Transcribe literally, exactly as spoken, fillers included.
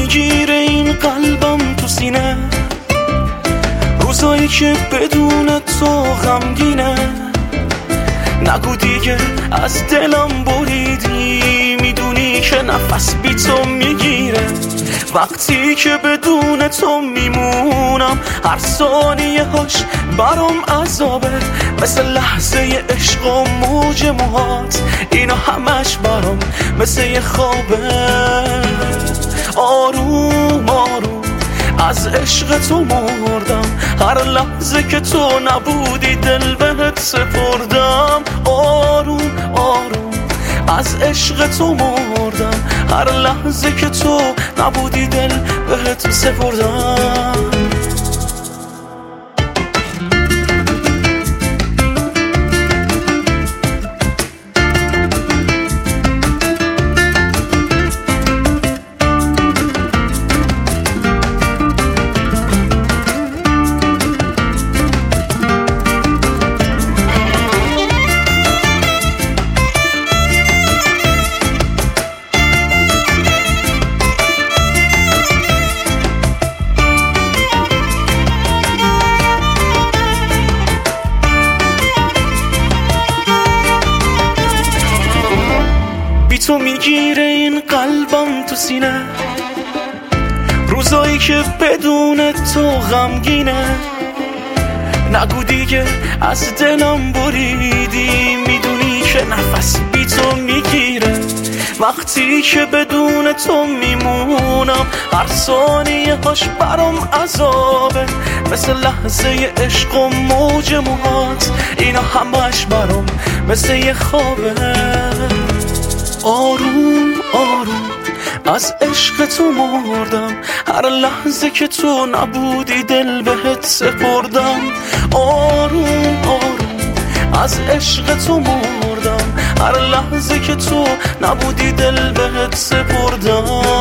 میگیره این قلبم تو سینه، روزایی که بدون تو غمگینه. نگو دیگه از دلم بریدی، میدونی که نفس بی تو میگیره. وقتی که بدون تو میمونم هر ثانیه هاش برام عذابه، مثل لحظه عشق و موج موهات، اینا همش برام مثل یه خوابه. آروم آروم از عشق تو مردم، هر لحظه که تو نبودی دل بهت سپردم. آروم آروم از عشق تو مردم، هر لحظه که تو نبودی دل بهت سپردم. تو میگیره این قلبم تو سینه، روزایی که بدون تو غمگینه. نگو دیگه از دلم بریدی، میدونی که نفس بی تو میگیره. وقتی که بدون تو میمونم هر ثانیه هاش برام عذابه، مثل لحظه عشق و موج موهات، اینا همش برام مثل یه خوابه. آروم آروم از عشق تو مردم، هر لحظه که تو نبودی دل بهت سپردم. آروم آروم از عشق تو مردم، هر لحظه که تو نبودی دل بهت سپردم.